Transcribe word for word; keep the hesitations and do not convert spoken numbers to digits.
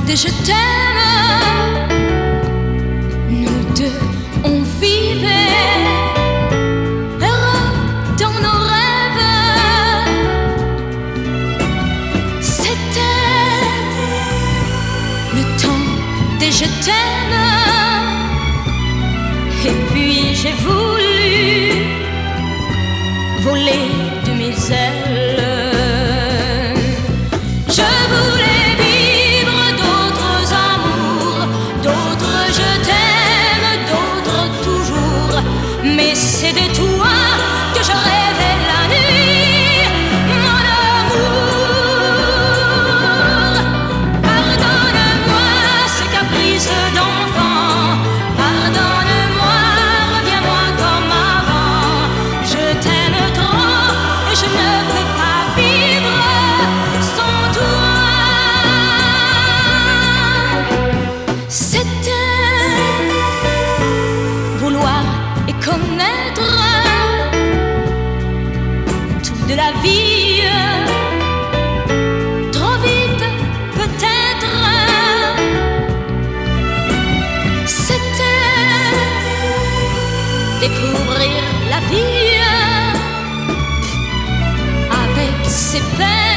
de je t'aime. Nous deux, on vivait heureux dans nos rêves. C'était le temps de je t'aime. Et puis j'ai voulu voler de mes ailes. Je voulais vivre d'autres amours, d'autres je t'aime, d'autres toujours. Mais c'est de toi que je rêvais la nuit, mon amour. Pardonne-moi ces caprices d'enfant, pardonne-moi, reviens-moi comme avant. Je t'aime trop et je ne peux pas vivre sans toi. C'était vouloir et connaître tout de la vie, trop vite peut-être. C'était découvrir la vie avec ses peines.